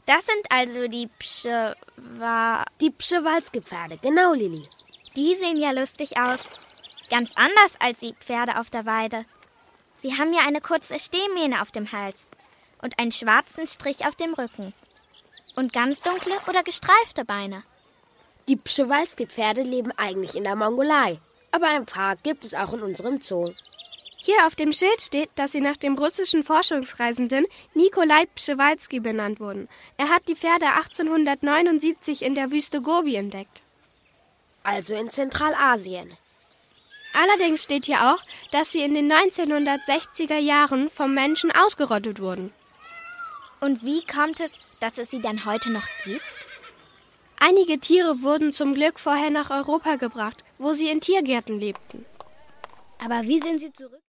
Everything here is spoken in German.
Das sind also die Die Przewalski-Pferde, genau, Lilli. Die sehen ja lustig aus. Ganz anders als die Pferde auf der Weide. Sie haben ja eine kurze Stehmähne auf dem Hals und einen schwarzen Strich auf dem Rücken. Und ganz dunkle oder gestreifte Beine. Die Przewalski-Pferde leben eigentlich in der Mongolei. Aber ein paar gibt es auch in unserem Zoo. Hier auf dem Schild steht, dass sie nach dem russischen Forschungsreisenden Nikolai Przewalski benannt wurden. Er hat die Pferde 1879 in der Wüste Gobi entdeckt. Also in Zentralasien. Allerdings steht hier auch, dass sie in den 1960er Jahren vom Menschen ausgerottet wurden. Und wie kommt es, dass es sie dann heute noch gibt? Einige Tiere wurden zum Glück vorher nach Europa gebracht, wo sie in Tiergärten lebten. Aber wie sind sie zurück?